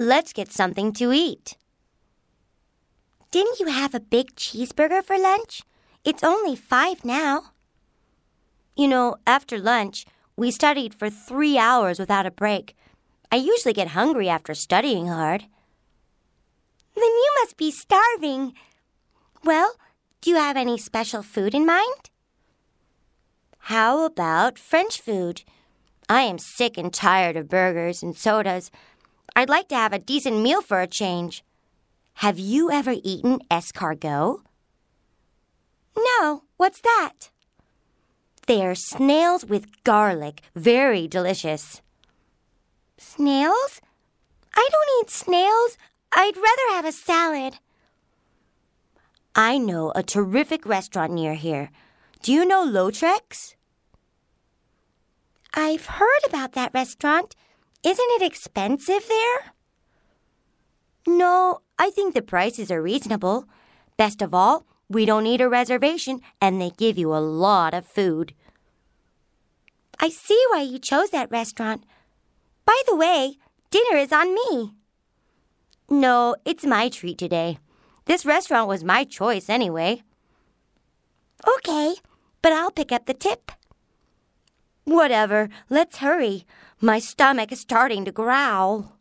Let's get something to eat. Didn't you have a big cheeseburger for lunch? It's only 5 now. After lunch, we studied for 3 hours without a break. I usually get hungry after studying hard. Then you must be starving. Well, do you have any special food in mind? How about French food? I am sick and tired of burgers and sodas. I'd like to have a decent meal for a change. Have you ever eaten escargot? No, what's that? They're snails with garlic. Very delicious. Snails? I don't eat snails. I'd rather have a salad. I know a terrific restaurant near here. Do you know Lautrec's? I've heard about that restaurant. Isn't it expensive there? No, I think the prices are reasonable. Best of all, we don't need a reservation, and they give you a lot of food. I see why you chose that restaurant. By the way, dinner is on me. No, it's my treat today. This restaurant was my choice anyway. Okay, but I'll pick up the tip. Whatever, let's hurry. My stomach is starting to growl.